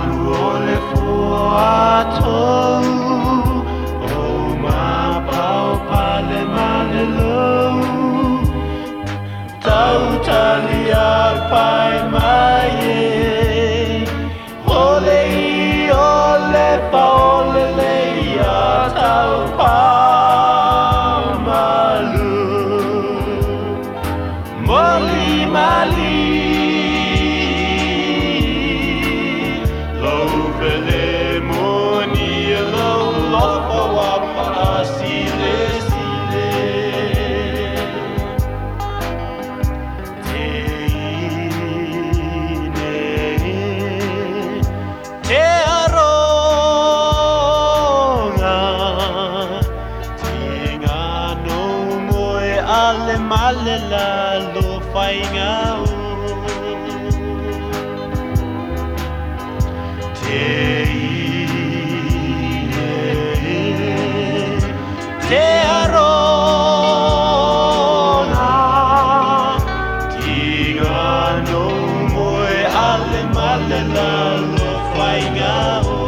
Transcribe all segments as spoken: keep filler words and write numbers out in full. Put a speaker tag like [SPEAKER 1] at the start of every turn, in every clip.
[SPEAKER 1] alu ole fuatou o ma pau pale male lou tau talia pai mai e ole i ole pa ole le ia tau pa malu moli mali Ale male la lo fainga o te ine te arona tinga no moe ale male la lo fainga o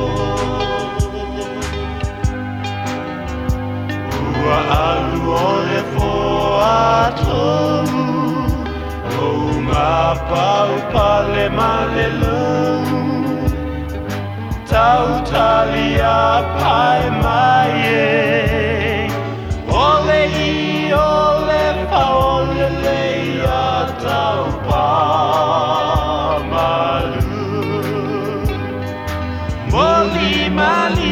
[SPEAKER 1] ua alu ole fo atou o ma pau pale male lou tau talia pai mai e ole i ole pa ole le ia tau pa malu moli mali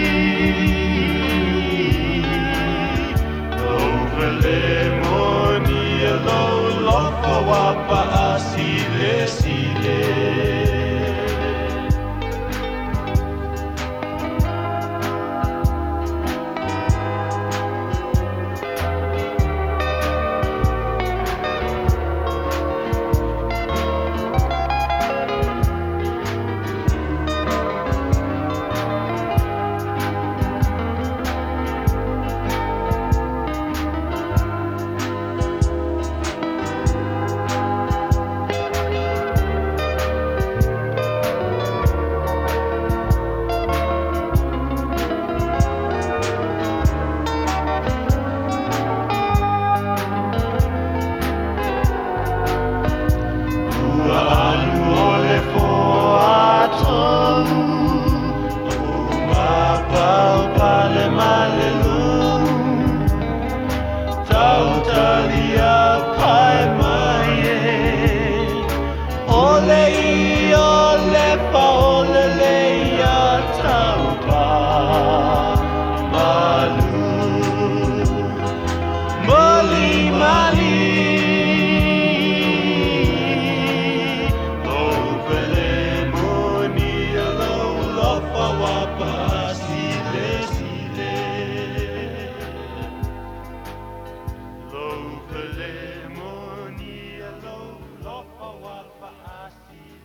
[SPEAKER 1] Wapa asile sile Ole i ole pa ole le ia tau pa malu moli mali lo pele moni lo lofa wapa sile sile lo pele moni lo lofa wapa sile